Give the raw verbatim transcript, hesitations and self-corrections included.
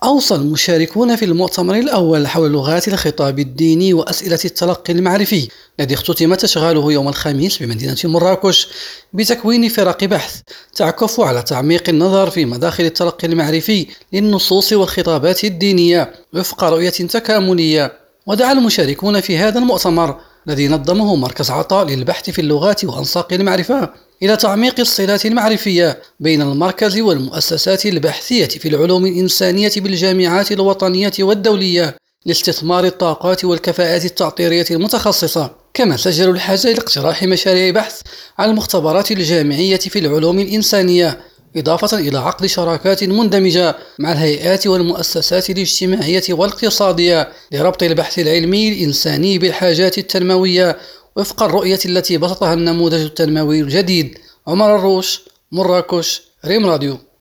أوصى المشاركون في المؤتمر الأول حول لغات الخطاب الديني وأسئلة التلقي المعرفي الذي اختتم تشغاله يوم الخميس بمدينة مراكش بتكوين فرق بحث تعكف على تعميق النظر في مداخل التلقي المعرفي للنصوص والخطابات الدينية وفق رؤية تكاملية. ودعا المشاركون في هذا المؤتمر الذي نظمه مركز عطاء للبحث في اللغات وأنساق المعرفة إلى تعميق الصلات المعرفية بين المركز والمؤسسات البحثية في العلوم الإنسانية بالجامعات الوطنية والدولية لاستثمار الطاقات والكفاءات التعطيرية المتخصصة. كما سجلوا الحاجة لاقتراح مشاريع بحث عن المختبرات الجامعية في العلوم الإنسانية، إضافة إلى عقد شراكات مندمجة مع الهيئات والمؤسسات الاجتماعية والاقتصادية لربط البحث العلمي الإنساني بالحاجات التنموية وفق الرؤية التي بسطها النموذج التنموي الجديد. عمر الروش، مراكش، ريم راديو.